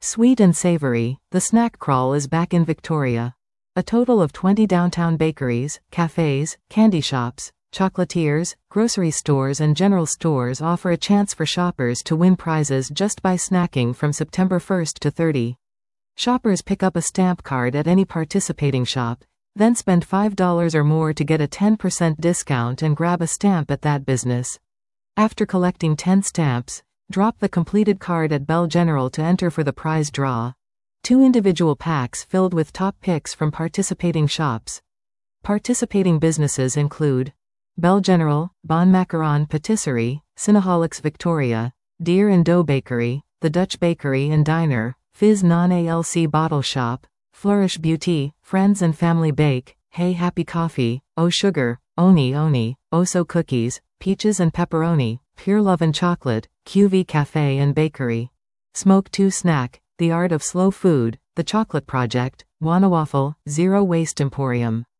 Sweet and savory, the snack crawl is back in Victoria. A total of 20 downtown bakeries, cafes, candy shops, chocolatiers, grocery stores and general stores offer a chance for shoppers to win prizes just by snacking from September 1st to 30. Shoppers pick up a stamp card at any participating shop, then spend $5 or more to get a 10% discount and grab a stamp at that business. After collecting 10 stamps, drop the completed card at Bell General to enter for the prize draw. 2 individual packs filled with top picks from participating shops. Participating businesses include Bell General, Bon Macaron Patisserie, Cinnaholics Victoria, Deer and Dough Bakery, The Dutch Bakery and Diner, Fizz Non-ALC Bottle Shop, Flourish Beauty, Friends and Family Bake, Hey Happy Coffee, Oh Sugar, Oni Oni, Oso Cookies, Peaches and Pepperoni, Pure Love and Chocolate, QV Cafe and Bakery. Smoke 2 Snack, The Art of Slow Food, The Chocolate Project, Wana Waffle, Zero Waste Emporium.